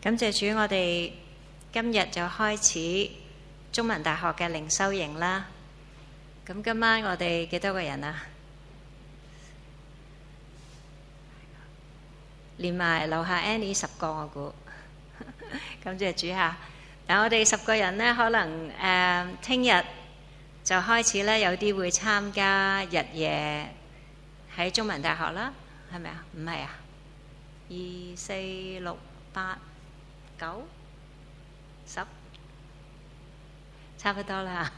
感謝主，我哋今日就開始中文大學嘅靈修營啦。咁今晚我哋幾多個人啊？連埋樓下 Annie 10個我估。感謝主嚇。但我哋10個人呢，可能聽日就開始呢，有啲會參加日夜喺中文大學啦，係咪啊？唔係啊？2、4、6、8、9、10，差不多啦。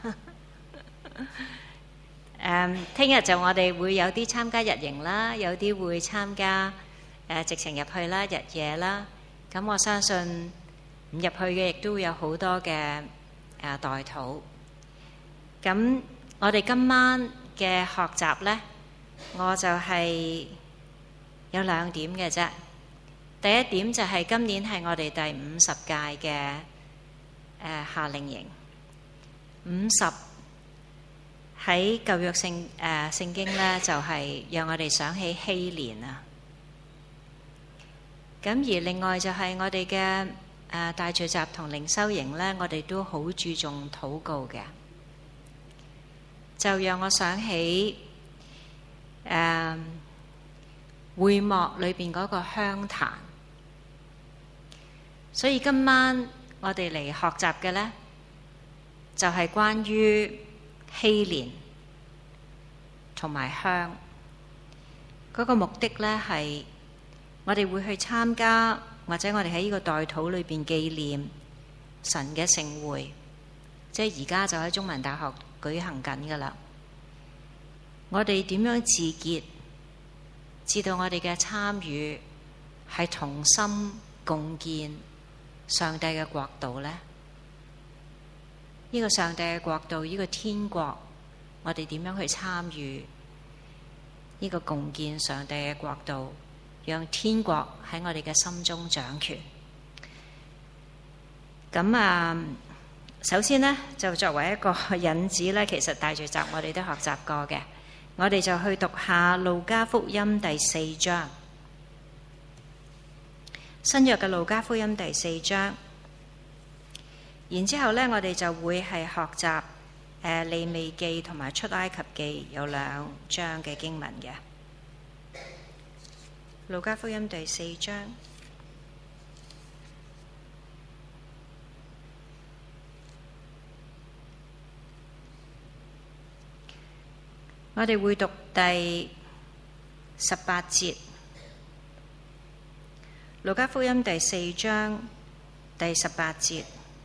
聽日就我哋會有啲參加日營啦，有啲會參加直情入去啦，日夜啦。咁我相信唔入去嘅亦都會有好多嘅代禱。咁我哋今晚嘅學習呢，我就係有2點嘅啫。第一點就係今年係我哋第50屆嘅夏令營。50喺舊約聖經呢，就係讓我哋想起希年啊。咁而另外就係我哋嘅大聚集同靈修營呢，我哋都好注重禱告嘅，就讓我想起會幕裏邊嗰個香壇。所以今晚我哋嚟學習嘅呢，就係關於希年同埋香。嗰個目的呢，係我哋會去參加，或者我哋喺呢個代禱裏邊紀念神嘅聖會，即係而家就喺中文大學舉行緊㗎喇。我哋點樣自潔，至到我哋嘅參與係同心共建上帝嘅國度呢？呢個上帝嘅國度，呢個天國，我哋點樣去參與呢個共建上帝嘅國度，讓天國喺我哋嘅心中掌權。咁首先呢，就作為一個引子呢，其實大聚集我哋都學習過嘅，我哋就去讀下路加福音第4章，新約嘅路加福音第4章。然之後呢，我哋就會係學習利未記同埋出埃及記有2章嘅經文嘅。路加福音第4章，我哋會讀第18節。路加福音第4章第18節。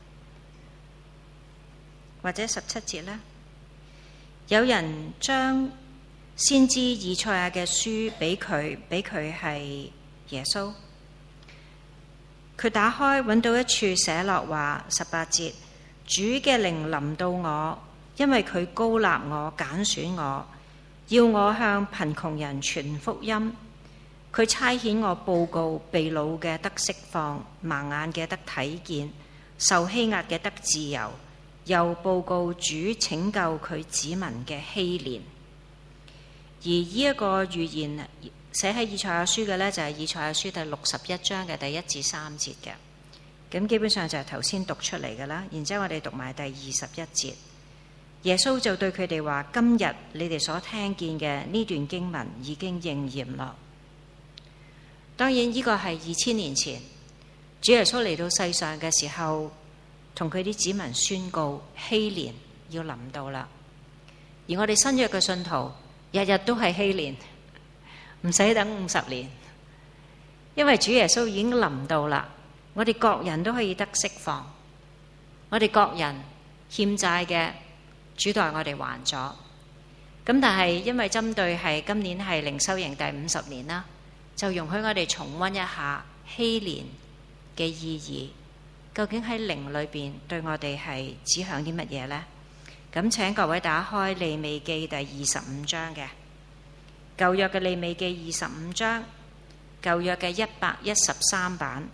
或者17節呢，有人將先知以賽亞嘅書俾佢係耶穌。佢打開揾到一處寫落話18節，主嘅靈臨到我，因為佢膏立我，揀選我，要我向貧窮人傳福音。佢差遣我報告被擄嘅得釋放，盲眼嘅得睇見，受欺壓嘅得自由，又報告主拯救佢子民嘅希年。而呢一個預言寫喺以賽亞書嘅呢，就係以賽亞書第61章嘅第1至3節嘅。咁基本上就係頭先讀出嚟嘅啦。然之後我哋讀埋第21節，耶穌就對佢哋話：今日你哋所聽見嘅呢段經文已經應驗啦。當然呢個係2000年前主耶穌嚟到世上嘅時候，同佢啲子民宣告希年要臨到啦。而我哋新約嘅信徒日日都係希年，唔使等50年，因為主耶穌已經臨到啦。我哋各人都可以得釋放，我哋各人欠債嘅主代我哋還咗。咁但係因為針對係今年係靈修營第50年啦，就容許我哋重溫一下希年嘅意義。究竟喺靈裏邊對我哋係指向啲乜嘢呢？咁請各位打開利未記第25章嘅舊約嘅利未記25章，舊約嘅113版。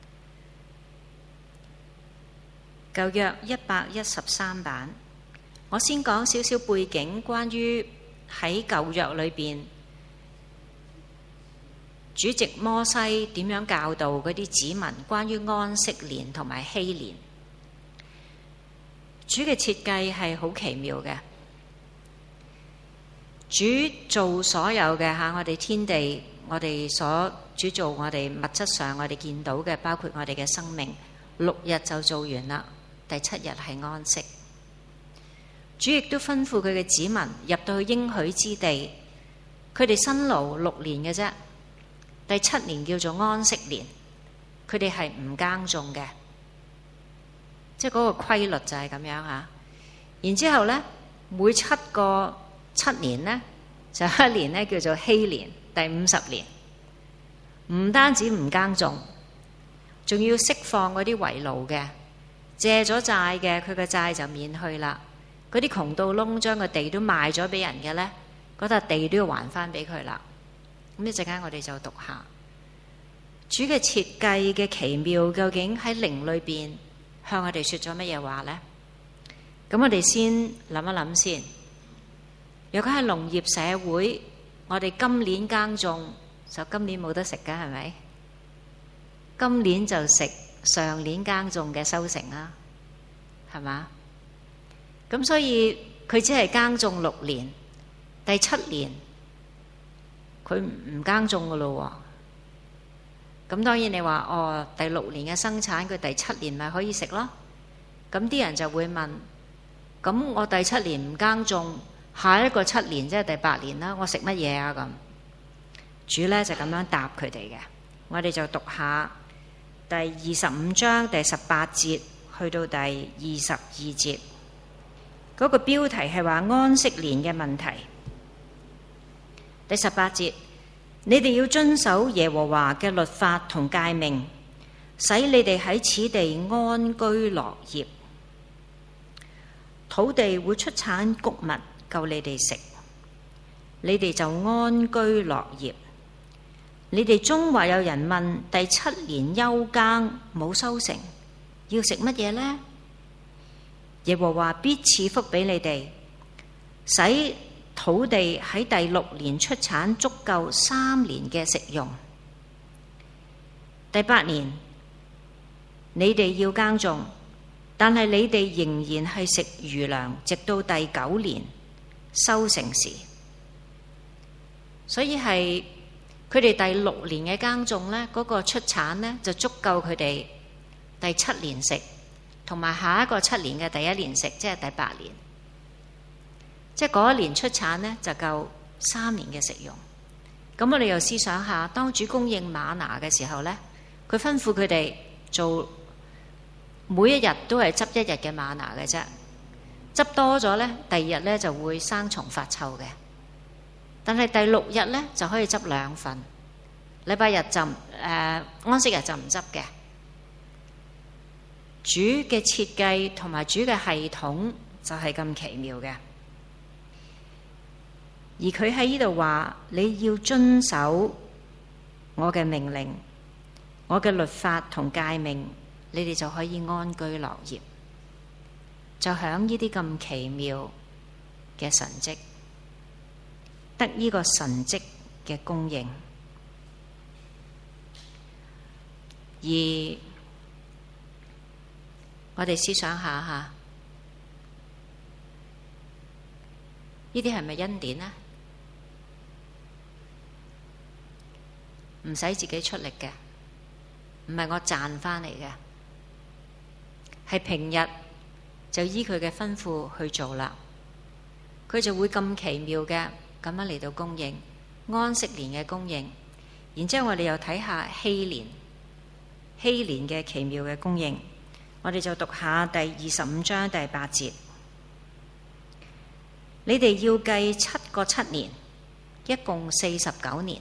舊約113版。 我先講少少背景，關於喺舊約裏邊，主席摩西點樣教導嗰啲子民關於安息年同埋禧年。主嘅設計係好奇妙嘅。主做所有嘅我哋天地，我哋主做我哋物質上我哋見到嘅，包括我哋嘅生命，6日就做完啦，第7日係安息。主亦都吩咐佢嘅子民入到去應許之地，佢哋辛勞6年嘅啫，第7年叫做安息年，佢哋係唔耕種嘅，即係嗰個規律就係咁樣吓。然之後咧，每7個7年呢，就一年呢叫做禧年，第50年。唔單止唔耕種，仲要釋放嗰啲為奴嘅，借咗債嘅，佢個債就免去啦。嗰啲窮到窿，將個地都賣咗俾人嘅呢，嗰笪地都要還翻俾佢啦。咁一陣間我哋就讀下主嘅設計嘅奇妙，究竟喺靈裏邊向我哋說咗乜嘢話呢？咁我哋先諗一諗先。如果係農業社會，我哋今年耕種就今年冇得食㗎，係咪？今年就食上年耕種嘅收成啦，係嘛？咁所以佢只係耕種6年，第7年佢唔耕種㗎咯喎。咁當然你話第6年嘅生產，佢第7年咪可以食咯。咁啲人就會問：咁我第7年唔耕種，下一個7年即係第8年啦，我食乜嘢啊？咁主呢就咁樣答佢哋嘅。我哋就讀下第25章第18節去到第22節。嗰個標題係話安息年嘅問題。第18節，你哋要遵守耶和華嘅律法同誡命，使你哋喺此地安居樂業。土地會出產穀物夠你哋食，你哋就安居樂業。你哋中或有人問：第7年休耕冇收成，要食乜嘢呢？耶和華必賜福俾你哋，使土地喺第6年出產足夠3年嘅食用。第8年你哋要耕種，但係你哋仍然係食餘糧，直到第9年收成時。所以係佢哋第6年嘅耕種呢，嗰個出產呢，就足夠佢哋第7年食，同埋下一個7年嘅第1年食，即係第8年。即係嗰一年出產呢，就夠3年嘅食用。咁我哋又思想下，當主供應嗎哪嘅時候呢，佢吩咐佢哋做每一日都係執1日嘅嗎哪嘅啫，執多咗呢，第2日呢就會生蟲發臭嘅。但係第6日呢，就可以執2份，禮拜日就安息日就唔執嘅。主嘅設計同埋主嘅系統就係咁奇妙嘅。而佢喺呢度話：你要遵守我嘅命令，我嘅律法同誡命，你哋就可以安居樂業。就響呢啲咁奇妙嘅神蹟，得呢個神蹟嘅供應。而我哋思想下吓，呢啲係咪恩典呢？唔使自己出力嘅，唔係我賺翻嚟嘅，係平日就依佢嘅吩咐去做啦，佢就會咁奇妙嘅咁樣嚟到供應安息年嘅供應。然之後我哋又睇下禧年嘅奇妙嘅供應。我哋就讀下第25章第8節。你哋要計7個7年，一共49年。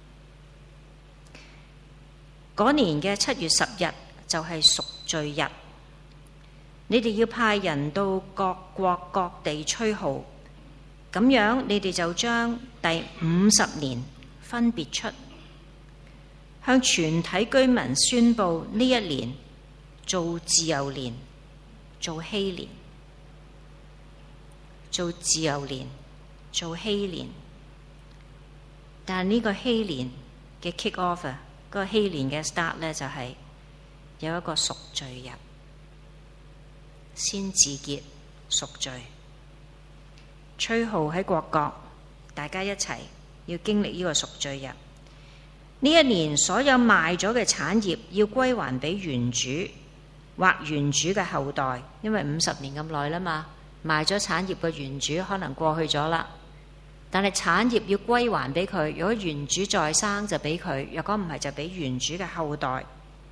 嗰年嘅7月10日就係贖罪日。你哋要派人到各國各地吹號，咁樣你哋就將第50年分別出，向全體居民宣佈呢一年做自由年，做禧年。 做自由年，做禧年。但係呢個禧年嘅 kick off 啊，嗰個禧年嘅 start 咧就係有一個贖罪日，先自潔贖罪。吹號喺各國，大家一齊要經歷呢個贖罪日。呢一年所有賣咗嘅產業要歸還俾原主或原主嘅後代，因為50年咁耐啦嘛，賣咗產業嘅原主可能過去咗啦，但係產業要歸還俾佢。如果原主在生就俾佢，若果唔係就俾原主嘅後代。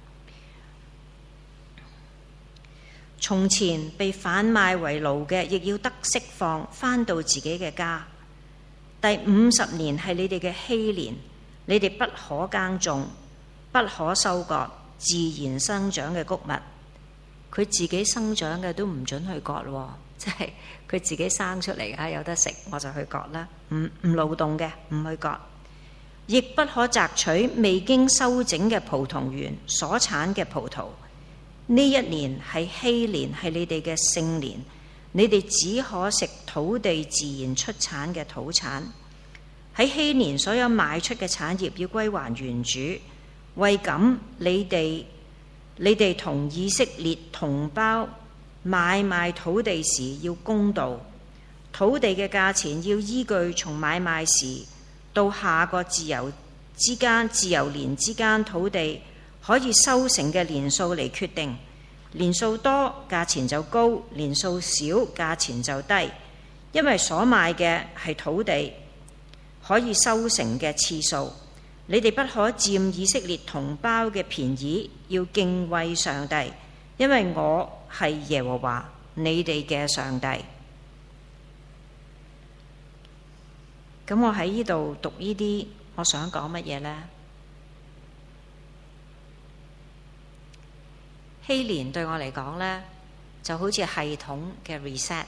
從前被販賣為奴嘅，亦要得釋放，返到自己嘅家。第50年係你哋嘅禧年，你哋不可耕種，不可收割自然生長嘅穀物。佢自己生長嘅都唔准去割喎，即係佢自己生出嚟啊，有得食我就去割啦，唔勞動嘅唔去割。亦不可摘取未經修整嘅葡萄園所產嘅葡萄。呢一年係禧年，係你哋嘅聖年，你哋只可食土地自然出產嘅土產。喺禧年所有賣出嘅產業要歸還原主。為咁，你哋同以色列同胞買賣土地時要公道，土地嘅價錢要依據從買賣時到下個自由年之間土地可以收成嘅年數嚟決定。年數多價錢就高，年數少價錢就低，因為所賣嘅係土地可以收成嘅次數。你哋不可佔以色列同胞嘅便宜，要敬畏上帝，因為我係耶和華你哋嘅上帝。咁我喺呢度讀呢啲，我想講乜嘢呢？禧年對我嚟講呢，就好似系統嘅 reset。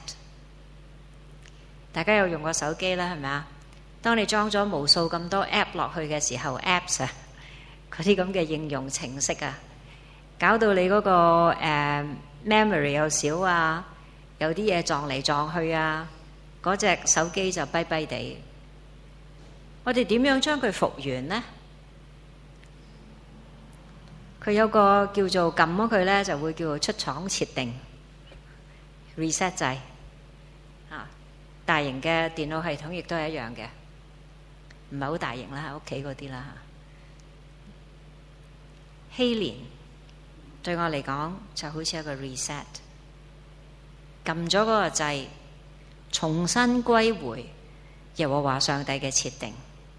大家有用過手機啦，係咪啊？當你裝咗無數咁多 app 落去嘅時候 ，apps 啊，嗰啲咁嘅應用程式啊，搞到你嗰個memory 又少啊，有啲嘢撞嚟撞去啊，嗰隻手機就跛跛地。我哋點樣將佢復原呢？佢有個叫做撳咗佢呢，就會叫做出廠設定 reset 掣啊。大型嘅電腦系統亦都係一樣嘅，唔係好大型啦，喺屋企嗰啲啦。禧年對我嚟講就好似一個 reset， 撳咗嗰個掣，重新歸回耶和華上帝嘅設定。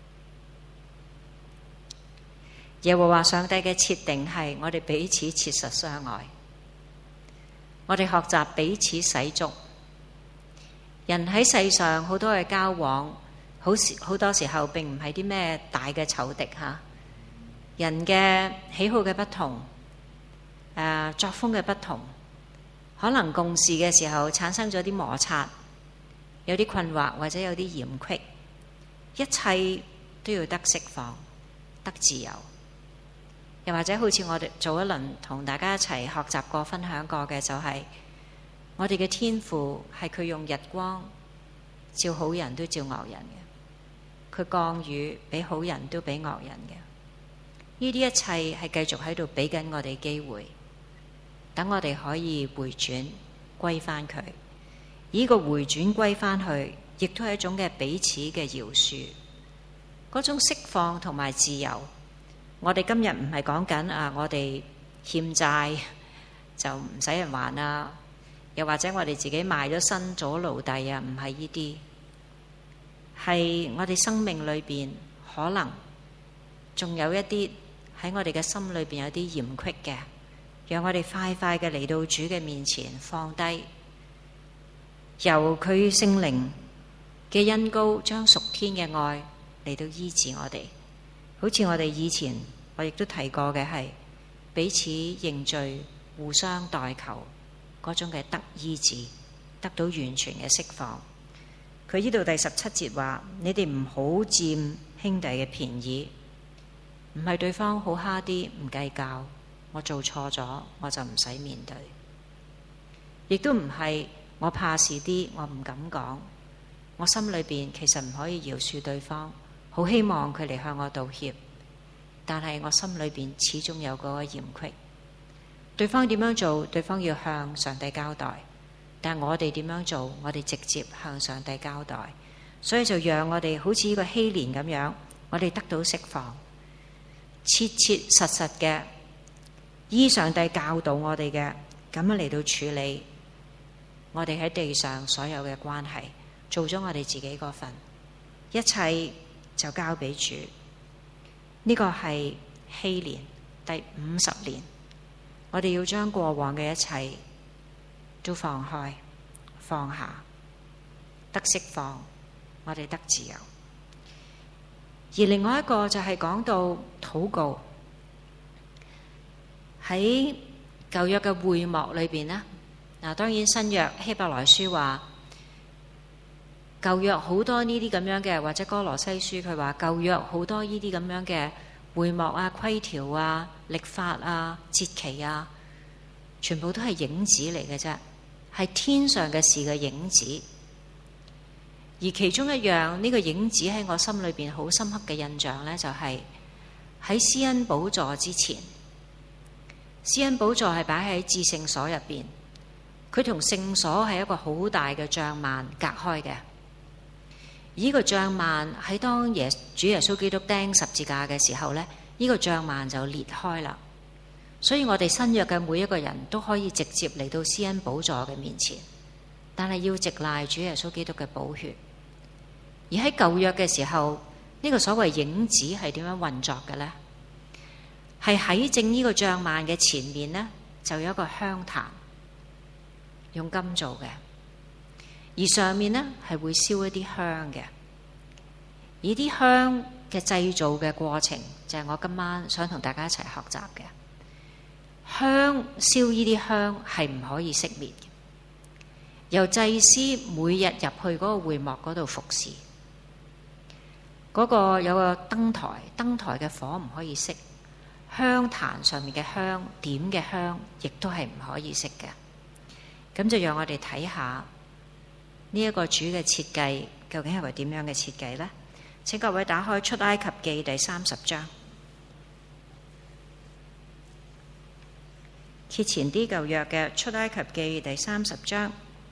耶和華上帝嘅設定係我哋彼此切實相愛，我哋學習彼此洗足。人喺世上好多嘅交往，好多時候並唔係啲咩大嘅仇敵嚇。人嘅喜好嘅不同，作風嘅不同，可能共事嘅時候產生咗啲摩擦，有啲困惑或者有啲嫌隙，一切都要得釋放，得自由。又或者好似我哋早一輪同大家一齊學習過、分享過嘅，就係我哋嘅天父係佢用日光照好人都照惡人嘅，佢降雨俾好人都俾惡人嘅。呢啲一切係繼續喺度俾緊我哋機會，等我哋可以回轉歸翻佢。呢個回轉歸翻去，亦都係一種嘅彼此嘅饒恕，嗰種釋放同埋自由。我哋今日唔係講緊我哋欠債就唔使人還啊，又或者我哋自己賣咗身做奴隸啊，唔係呢啲，係我哋生命裏邊可能仲有一啲喺我哋嘅心裏邊有啲嫌隙嘅，讓我哋快快嘅嚟到主嘅面前放低，由佢聖靈嘅恩膏將屬天嘅愛嚟到醫治我哋。好似我哋以前我亦都提過嘅係彼此認罪、互相代求嗰種嘅得醫治，得到完全嘅釋放。佢呢度第17節話：你哋唔好佔兄弟嘅便宜，唔係對方好蝦啲唔計較，我做錯咗我就唔使面對，亦都唔係我怕事啲，我唔敢講，我心裏邊其實唔可以饒恕對方，好希望佢嚟向我道歉，但係我心裏邊始終有嗰個嫌隙。對方點樣做，對方要向上帝交代，但係我哋點樣做，我哋直接向上帝交代。所以就讓我哋好似呢個希蓮咁樣，我哋得到釋放，切切實實嘅依上帝教導我哋嘅咁樣嚟到處理我哋喺地上所有嘅關係，做咗我哋自己嗰份，一切就交俾主。呢個係希蓮第50年，我哋要將過往嘅一切都放開放下，得釋放，我哋得自由。而另外一個就係講到禱告。喺舊約嘅會幕裏邊呢，當然新約希伯來書話舊約好多呢啲咁樣嘅，或者哥羅西書佢話舊約好多呢啲咁樣嘅會幕啊、規條啊、律法啊、節期啊，全部都係影子嚟嘅啫，係天上嘅事嘅影子。而其中一樣呢個影子喺我心裏邊好深刻嘅印象呢，就係喺施恩寶座之前。施恩寶座係擺喺至聖所入邊，佢同聖所係一個好大嘅帳幔隔開嘅。而呢個帳幔喺當主耶穌基督釘十字架嘅時候呢，呢個帳幔就裂開啦。所以我哋新約嘅每一個人都可以直接嚟到施恩寶座嘅面前，但係要直賴主耶穌基督嘅寶血。而喺舊約嘅時候，呢個所謂影子係點樣運作嘅呢？係喺正呢個帳幔嘅前面呢，就有一個香壇，用金做嘅，而上面呢係會燒一啲香嘅。而啲香嘅製造嘅過程，就係我今晚想同大家一齊學習嘅。香燒呢啲香係唔可以熄滅嘅，由祭司每日入去嗰個會幕嗰度服侍，嗰個有個燈台，燈台嘅火唔可以熄。香壇上面嘅香點嘅香，亦都係唔可以熄嘅。咁就讓我哋睇下呢一個主嘅設計，究竟係個點樣嘅設計呢？請各位打開出埃及記第30章，揭前啲舊約嘅出埃及記第30章。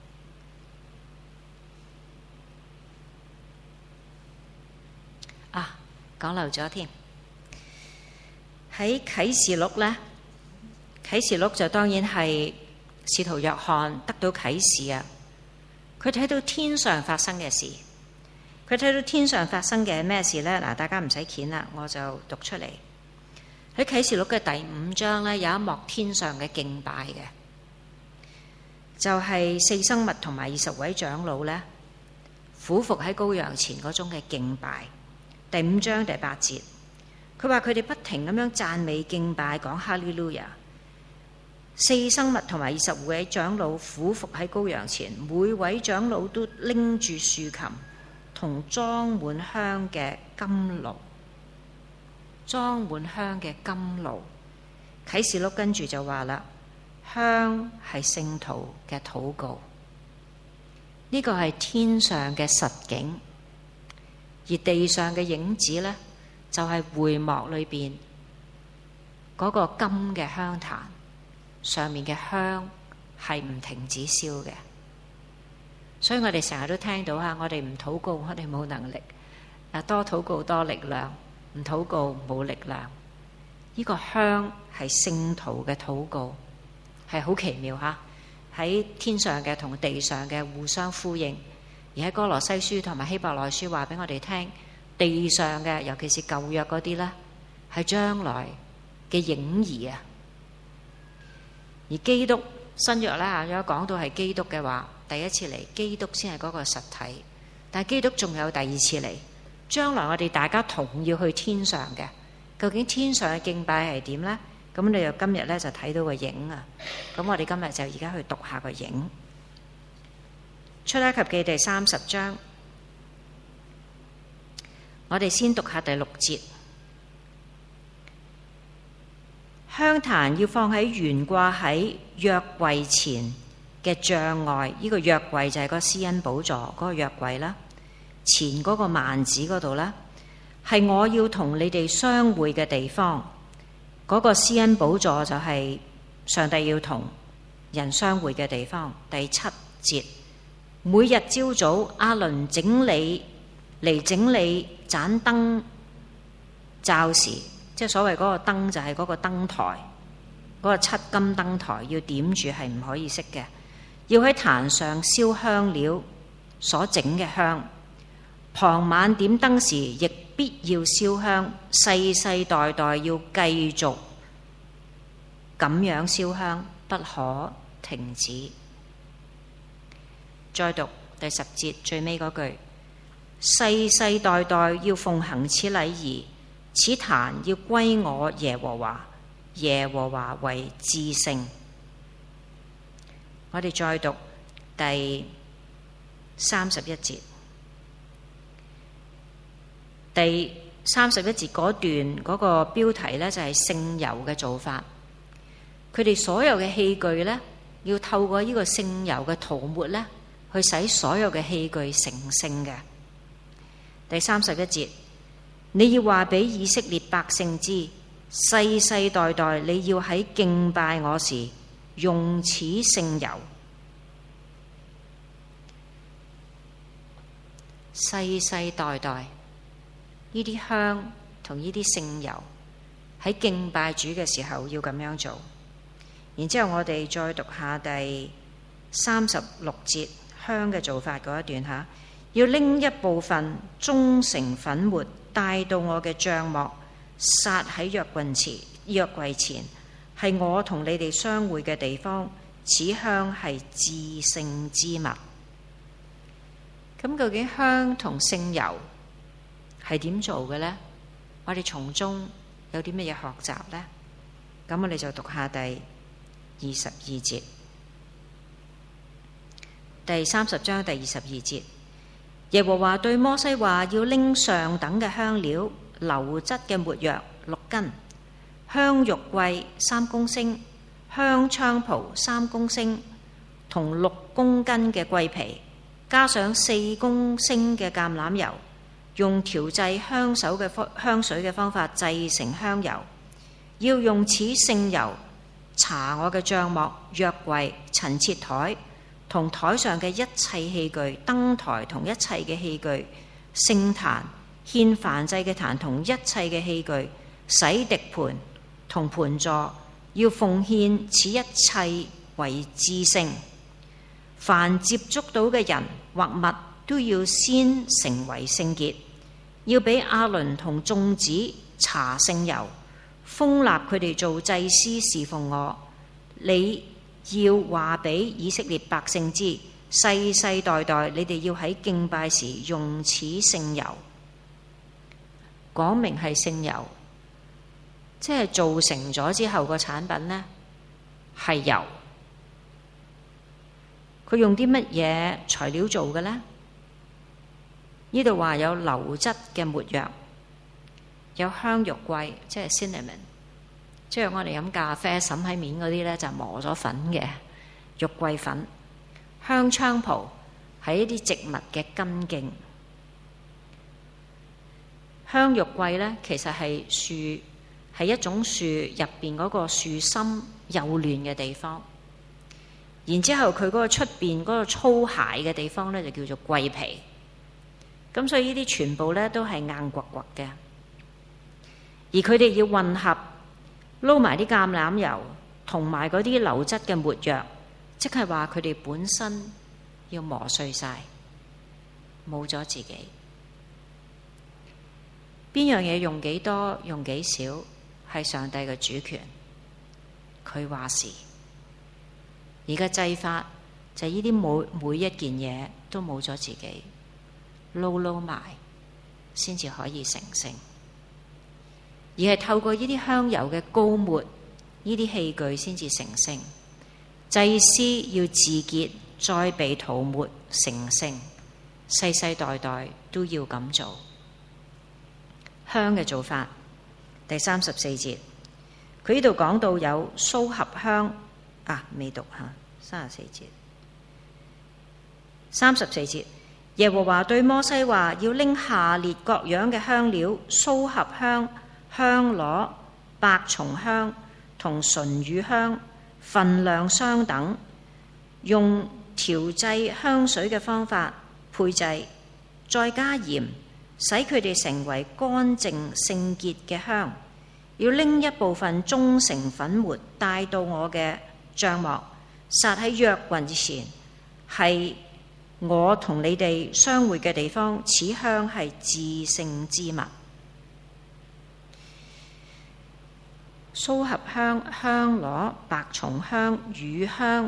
講漏咗添。喺啟示錄呢，啟示錄就當然係使徒約翰得到啟示啊！佢睇到天上發生嘅事，佢睇到天上發生嘅咩事呢？嗱，大家唔使鉗啦，我就讀出嚟。喺啟示錄嘅第5章呢，有一幕天上嘅敬拜嘅，就係4生物同埋20位長老呢，俯伏喺羔羊前嗰種嘅敬拜。第5章第8節。佢話佢哋不停咁樣讚美敬拜，講哈利路亞。4生物同埋20位長老俯伏喺羔羊前，每位長老都拎住豎琴同裝滿香嘅金爐，裝滿香嘅金爐。啟示錄跟住就話啦，香係聖徒嘅禱告，呢個係天上嘅實景，而地上嘅影子呢，就係會幕裏邊嗰個金嘅香壇上面嘅香係唔停止燒嘅。所以我哋成日都聽到我哋唔禱告，我哋冇能力。多禱告多力量，唔禱告冇力量。呢個香係聖徒嘅禱告，係好奇妙吓，喺天上嘅同地上嘅互相呼應。而喺哥羅西書同埋希伯來書話俾我哋聽，地上嘅，尤其是舊約嗰啲呢，係將來嘅影兒啊。而基督新約呢，如果講到係基督嘅話，第一次嚟，基督先係嗰個實體。但係基督仲有第二次嚟，將來我哋大家同要去天上嘅。究竟天上嘅敬拜係點呢？咁你又今日呢，就睇到個影啊。咁我哋今日就而家去讀下個影。出埃及記第30章。我哋先讀下第6節。香壇要放喺懸掛喺約櫃前嘅障礙，呢個約櫃就係個施恩寶座嗰個約櫃啦，前嗰個幔子嗰度啦，係我要同你哋相會嘅地方。嗰個施恩寶座就係上帝要同人相會嘅地方。第7節，每日朝早亞倫整理盞燈罩時，即係所謂嗰個燈就係嗰個燈台，嗰個7金燈台要點住係唔可以熄嘅，要喺壇上燒香料所整嘅香。傍晚點燈時亦必要燒香，世世代代要繼續咁樣燒香，不可停止。再讀第10節最尾嗰句，世世代代要奉行此禮儀，此壇要歸我耶和華，耶和華為至聖。我哋再讀第31節。第31節嗰段嗰個標題呢，就係聖油嘅做法。佢哋所有嘅器具呢，要透過呢個聖油嘅塗抹呢，去使所有嘅器具成聖嘅。第31節，你要話俾以色列百姓知，世世代代你要喺敬拜我時用此聖油。世世代代呢啲香同呢啲聖油喺敬拜主嘅時候要咁樣做。然之後我哋再讀下第36節香嘅做法嗰一段吓，要拎一部分中成粉末帶到我嘅帳幕，撒喺約櫃前，係我同你哋相會嘅地方。此香係至聖之物。咁究竟香同聖油係點做嘅呢？我哋從中有啲乜嘢學習呢？咁我哋就讀下第22節，第30章第22節。耶和華對摩西話，要拎上等嘅香料，流質嘅沒藥6斤，香肉桂3公升，香菖蒲3公升，同6公斤嘅桂皮，加上4公升嘅橄欖油，用調製香水嘅方法製成香油。要用此聖油搽我嘅帳幕、約櫃、陳設台同台上嘅一切器具，燈台同一切嘅器具，聖壇、獻燔祭嘅壇同一切嘅器具，洗滴盤同盤座，要奉獻此一切為至聖。凡接觸到嘅人或物都要先成為聖潔，要俾亞倫同眾子搽聖油，封立佢哋做祭司侍奉我。你要話俾以色列百姓知，世世代代你哋要喺敬拜時用此聖油。講明係聖油，即係做成咗之後個產品呢係油。佢用啲乜嘢材料做嘅呢？呢度話有流質嘅沒藥，有香肉桂，即係 cinnamon， 即係我哋飲咖啡滲喺面嗰啲呢，就磨咗粉嘅肉桂粉。香菖蒲係一啲植物嘅根莖。香肉桂呢，其實係樹，係一種樹入邊嗰個樹心幼嫩嘅地方。然之後佢嗰個出邊嗰個粗鞋嘅地方呢，就叫做桂皮。咁所以呢啲全部呢都係硬掘掘嘅，而佢哋要混合撈埋啲橄欖油同埋嗰啲流質嘅沒藥，即係話佢哋本身要磨碎晒，冇咗自己。邊樣嘢用幾多用幾少係上帝嘅主權，佢話事。而家製法就係呢啲每一件嘢都冇咗自己，撈埋先至可以成聖。而係透過呢啲香油嘅膏抹，呢啲器具先至成聖。祭司要自潔，再被塗抹成聖，世世代代都要咁做。香嘅做法，第34節，佢呢度講到有蘇合香。未讀吓，34節。 34節，耶和華對摩西話，要拎下列各樣嘅香料、蘇合香、香螺、白松香同純乳香，分量相等，用調製香水嘅方法配製，再加鹽，使佢哋成為乾淨聖潔嘅香。要拎一部分中成粉末帶到我嘅帳幕，撒喺約櫃前，係我同你哋相會嘅地方。此香係至聖之物。蘇合香、香螺、白松香、乳香，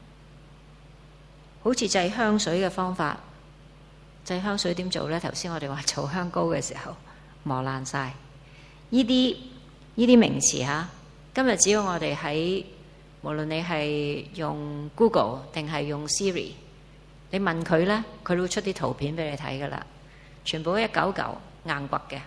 好似製香水嘅方法。製香水點做呢？頭先我哋話做香膏嘅時候磨爛晒呢啲名詞嚇。今日只要我哋喺無論你係用 Google 定係用 Siri， 你問佢呢，佢都會出啲圖片俾你睇噶啦，全部一嚿嚿硬掘嘅。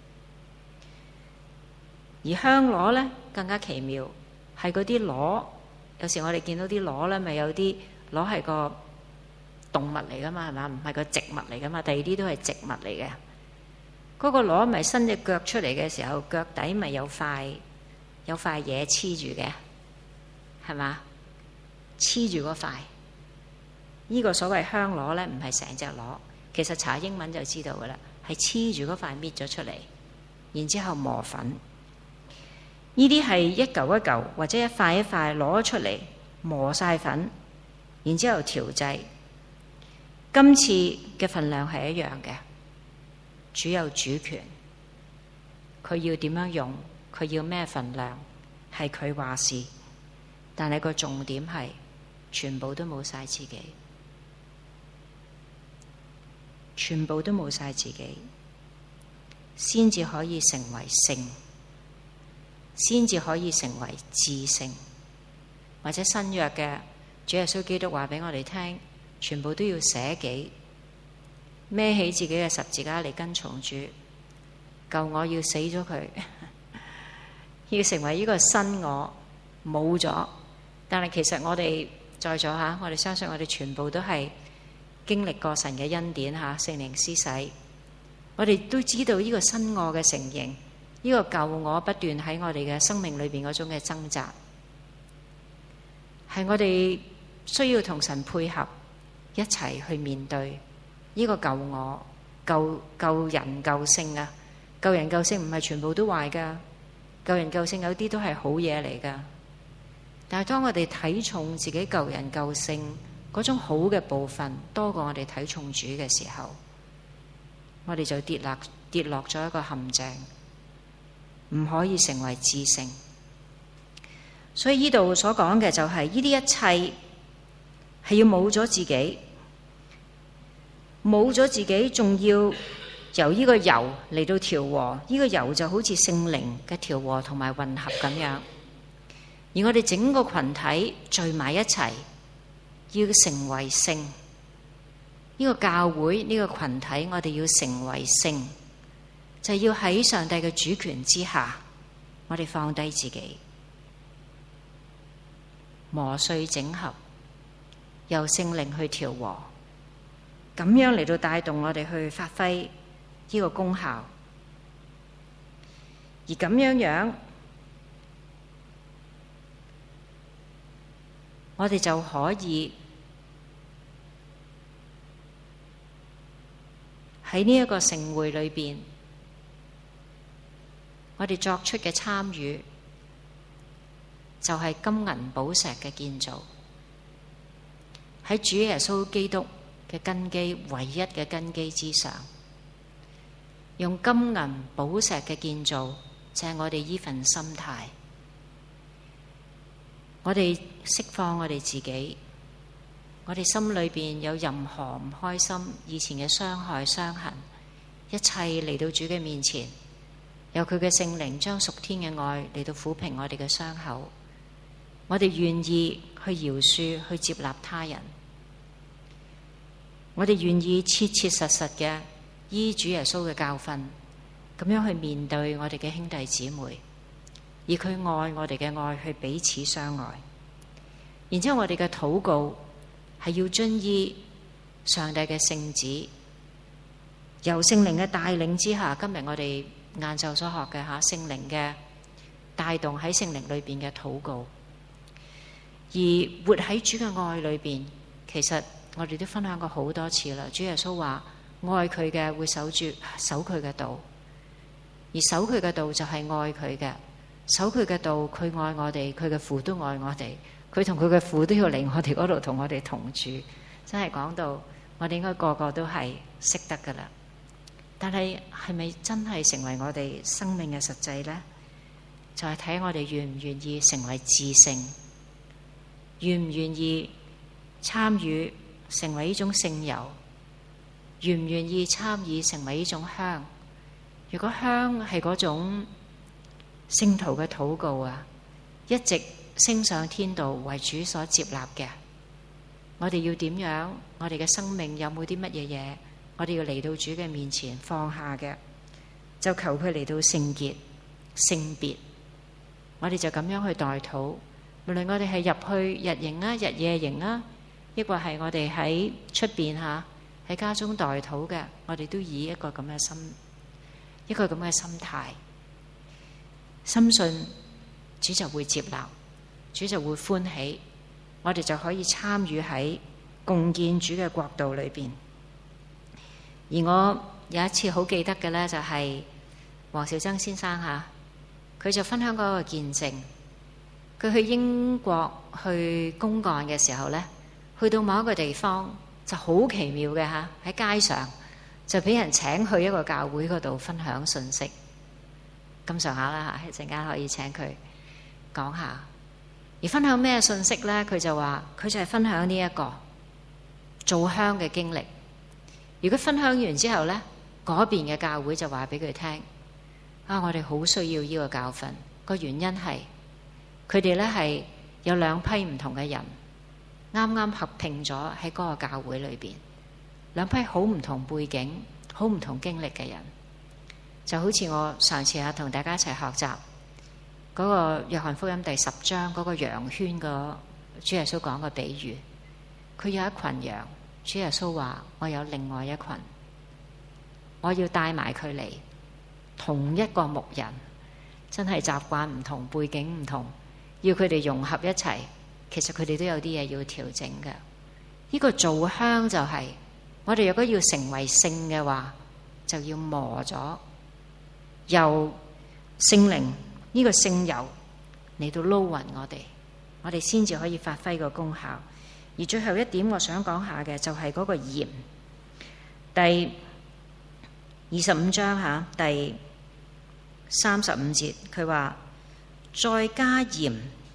而香螺呢更加奇妙，係嗰啲螺，有時我哋見到啲螺呢，咪有啲螺係個動物嚟噶嘛，係嘛？唔係個植物嚟噶嘛，第二啲都係植物嚟嘅。嗰個螺咪伸隻腳出嚟嘅時候，腳底咪有塊嘢黐住嘅，係嘛？黐住嗰塊。呢個所謂香螺呢，唔係成隻螺，其實查英文就知道噶啦，係黐住嗰塊搣咗出嚟，然之後磨粉。呢啲係一嚿一嚿或者一塊一塊攞出嚟磨晒粉，然之後調製。今次嘅份量係一樣嘅，主有主權，佢要點樣用，佢要咩份量，係佢話事。但係個重點係全部都冇晒自己，全部都冇晒自己，先至可以成為聖，先至可以成為至聖。或者新約嘅主耶穌基督話俾我哋聽，全部都要捨己，孭起自己嘅十字架嚟跟從主。舊我要死咗佢，要成為呢個新我，冇咗。但係其實我哋在座吓，我哋相信我哋全部都係經歷過神嘅恩典吓，聖靈施洗。我哋都知道呢個新我嘅成形，呢個舊我不斷喺我哋嘅生命裏邊嗰種嘅掙扎，係我哋需要同神配合一齊去面對呢個舊我、舊人舊性啊！舊人舊性唔係全部都壞噶，舊人舊性有啲都係好嘢嚟噶。但係當我哋睇重自己舊人舊性嗰種好嘅部分多過我哋睇重主嘅時候，我哋就跌落咗一個陷阱，唔可以成為至聖。所以呢度所講嘅就係呢啲一切係要冇咗自己，冇咗自己，仲要由呢個油嚟到調和。呢個油就好似聖靈嘅調和同埋混合咁樣。而我哋整個群體聚埋一齊，要成為聖。呢個教會，呢個群體，我哋要成為聖，就係要喺上帝嘅主權之下，我哋放低自己，磨碎整合，由聖靈去調和，咁樣嚟到帶動我哋去發揮呢個功效。而咁樣我哋就可以喺呢一個盛會裏邊，我哋作出嘅參與就係金銀寶石嘅建造，喺主耶穌基督嘅根基，唯一嘅根基之上，用金銀寶石嘅建造，就係我哋呢份心態。我哋釋放我哋自己，我哋心裏邊有任何唔開心、以前嘅傷害、傷痕，一切嚟到主嘅面前，由佢嘅聖靈將屬天嘅愛嚟到撫平我哋嘅傷口。我哋願意去饒恕、去接納他人，我哋願意切切實實嘅依主耶穌嘅教訓，咁樣去面對我哋嘅兄弟姊妹。以佢愛我哋嘅愛去彼此相愛，然之後我哋嘅禱告係要遵依上帝嘅聖子，由聖靈嘅帶領之下，今日我哋晏晝所學嘅聖靈嘅帶動喺聖靈裏邊嘅禱告，而活喺主嘅愛裏邊。其實我哋都分享過好多次啦。主耶穌話愛佢嘅會守佢嘅道，而守佢嘅道就係愛佢嘅，守佢嘅道，佢愛我哋，佢嘅父都愛我哋，佢同佢嘅父都要嚟我哋嗰度同我哋同住。真係講到我哋應該個個都係識得噶啦，但係係咪真係成為我哋生命嘅實際呢？就係睇我哋願唔願意成為至聖，願唔願意參與成為呢種聖油，願唔願意參與成為呢種香。如果香係嗰種聖徒嘅禱告啊，一直升上天道為主所接納嘅，我哋要點樣？我哋嘅生命有冇啲乜嘢嘢？我哋要嚟到主嘅面前放下嘅，就求佢嚟到聖潔、聖別。我哋就咁樣去代禱，無論我哋係入去日營啊、日夜營啊，抑或係我哋喺出邊喺家中代禱嘅，我哋都以一個咁嘅心態，深信主就會接納，主就會歡喜，我哋就可以參與喺共建主嘅國度裏邊。而我有一次好記得嘅呢，就係黃兆曾先生佢就分享嗰個見證。佢去英國去公幹嘅時候呢，去到某一個地方就好奇妙嘅喺街上就俾人請去一個教會嗰度分享信息，咁上下啦一陣間可以請佢講下。而分享咩信息呢？佢就話佢就係分享呢一個做香嘅經歷。如果分享完之後呢，嗰邊嘅教會就話俾佢聽，我哋好需要呢個教訓。個原因係佢哋呢係有兩批唔同嘅人啱啱合併咗喺嗰個教會裏邊，兩批好唔同背景、好唔同經歷嘅人。就好似我上次同大家一齊學習嗰個約翰福音第10章嗰個羊圈個主耶穌講嘅比喻，佢有一群羊，主耶穌話我有另外一群，我要帶埋佢嚟，同一個牧人，真係習慣唔同，背景唔同，要佢哋融合一齊，其實佢哋都有啲嘢要調整嘅。呢個造香就係我哋如果要成為聖嘅話，就要磨咗由聖靈呢個聖油嚟到撈勻我哋先至可以發揮個功效。而最後一點我想講下嘅就係嗰個鹽，第25章第35節佢話再加鹽。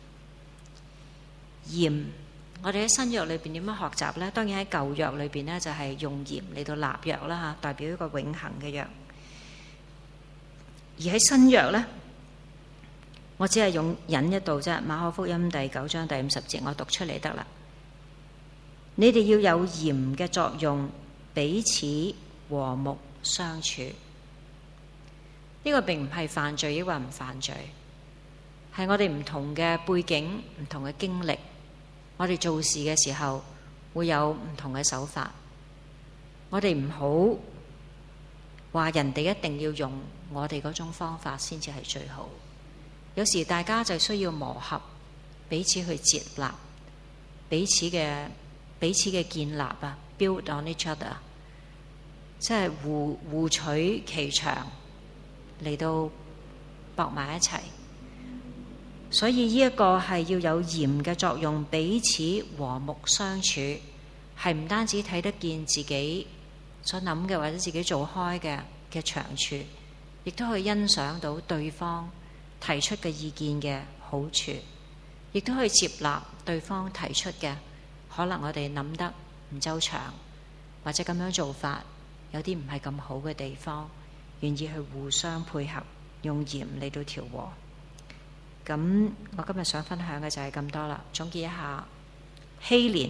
鹽我哋喺新約裏邊點樣學習呢？當然喺舊約裏邊呢，就係用鹽嚟到立約啦，代表一個永恆嘅約。而喺新約呢，我只係用引一度啫。馬可福音第9章第50節，我讀出嚟得啦。你哋要有鹽嘅作用，彼此和睦相處。呢個並唔係犯罪，抑或唔犯罪，係我哋唔同嘅背景、唔同嘅經歷，我哋做事嘅時候會有唔同嘅手法。我哋唔好話人哋一定要用我哋嗰種方法先至係最好。有時大家就需要磨合，彼此去接納，彼此嘅建立build on each other， 即係互取其長嚟到搏埋一齊。所以呢一個係要有鹽嘅作用，彼此和睦相處，係唔單止睇得見自己所諗嘅或者自己做開嘅長處，亦都可以欣賞到對方提出嘅意見嘅好處，亦都可以接納對方提出嘅可能我哋諗得唔周詳，或者咁樣做法有啲唔係咁好嘅地方，願意去互相配合，用鹽嚟到調和。咁我今日想分享嘅就係咁多啦。總結一下，禧年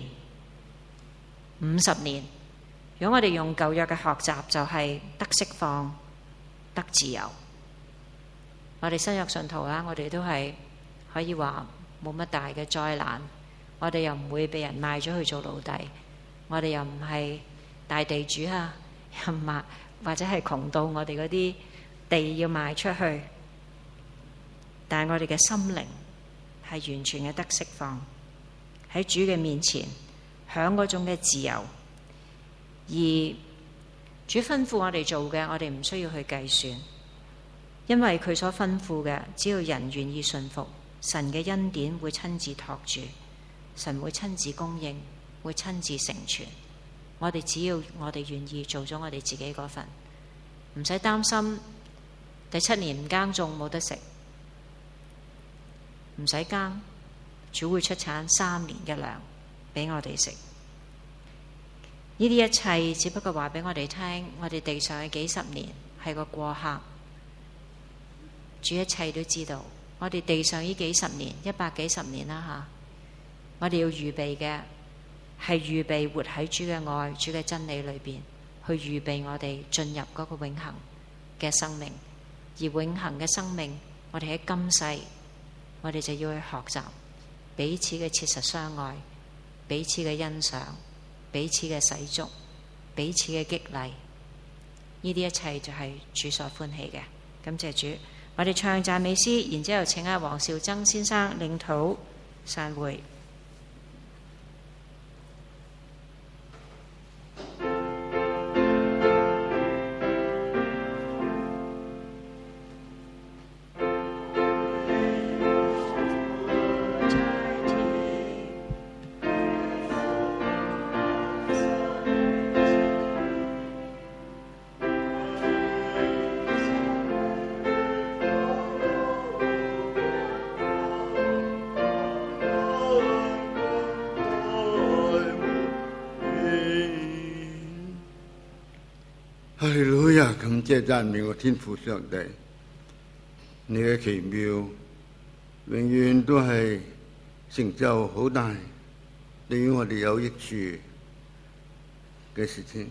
50年，如果我哋用舊約嘅學習，就係得釋放、得自由。我哋新約信徒啦，我哋都係可以話冇乜大嘅災難，我哋又唔會被人賣咗去做奴隸，我哋又唔係大地主啊，或者係窮到我哋嗰啲地要賣出去，但係我哋嘅心靈係完全嘅得釋放，喺主嘅面前享嗰種嘅自由。而主吩咐我哋做嘅，我哋唔需要去計算，因為佢所吩咐嘅，只要人願意信服，神嘅恩典會親自托住，神會親自供應，會親自成全。我哋只要我哋願意做咗我哋自己嗰份，唔使擔心第7年唔耕種冇得食，唔使耕，主會出產3年嘅糧俾我哋食。呢啲一切只不過話俾我哋聽，我哋地上嘅幾十年係個過客，主一切都知道。我哋地上呢幾十年100幾十年啦吓，我哋要預備嘅係預備活喺主嘅愛、主嘅真理裏邊，去預備我哋進入嗰個永恆嘅生命。而永恆嘅生命，我哋喺今世，我哋就要去學習彼此嘅切實相愛，彼此嘅欣賞，彼此嘅洗足，彼此嘅激勵。呢啲一切就係主所歡喜嘅。感謝主。我哋唱讚美詩，然之後請阿黃兆曾先生領禱散會。 哈利路亞，感謝讚美我天父上帝，你嘅奇妙永遠都係成就好大，對於我哋有益處嘅事情。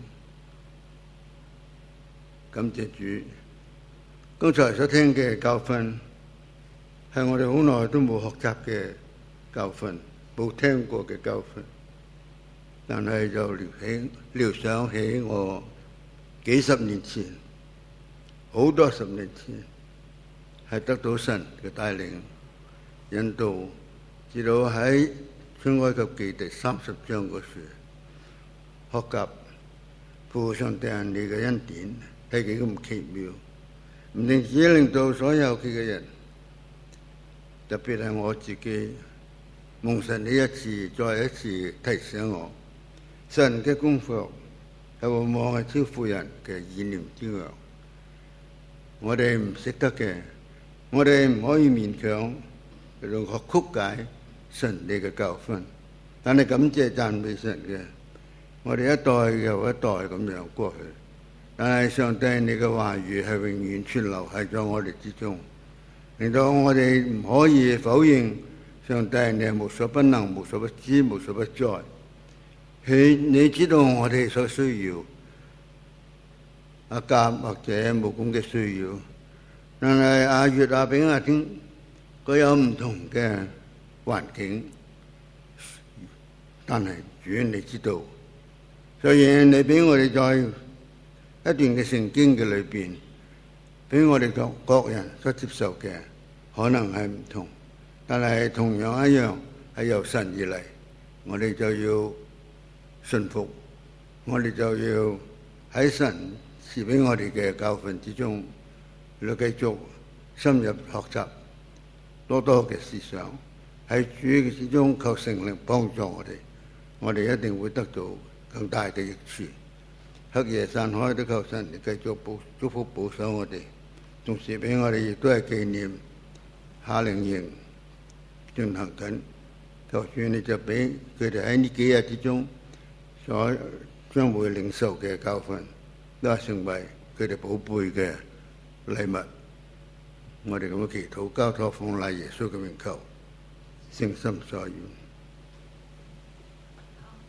感謝主，剛才所聽嘅教訓係我哋好耐都冇學習嘅教訓，冇聽過嘅教訓，但係就撩想起我幾十年前，好多十年前，係得到神嘅帶領引導，直到喺出埃及記第30章嗰時，學習父上帝你嘅恩典係幾咁奇妙，唔淨止令到所有佢嘅人，特別係我自己，蒙神呢一次再一次提醒我，神嘅功課係往往係超乎人嘅意念之外。我哋唔識得嘅，我哋唔可以勉強嚟到學曲解神你嘅教訓。但係感謝讚美神嘅，我哋一代又一代咁樣過去。但係上帝你嘅話語係永遠存留喺咗我哋之中，令到我哋唔可以否認上帝你係無所不能、無所不知、無所不在。你知道我哋所需要阿甲或者務工嘅需要，但係阿月、阿丙、阿丁佢有唔同嘅環境，但係主你知道，所以你俾我哋在一段嘅聖經嘅裏邊，俾我哋各人所接受嘅可能係唔同，但係同樣一樣係由神而嚟，我哋就要信服，我哋就要喺神賜俾我哋嘅教訓之中，嚟繼續深入學習，多多嘅思想，喺主嘅之中求聖靈幫助我哋一定會得到更大嘅益處。黑夜散開都求神繼續祝福保守我哋，同時俾我哋亦都係紀念夏令營進行緊，求主你就俾佢哋喺呢幾日之中所將會領受嘅教訓，都係成為佢哋寶貝嘅禮物。我哋咁嘅祈禱交託奉賴耶穌嘅名求，誠心所願。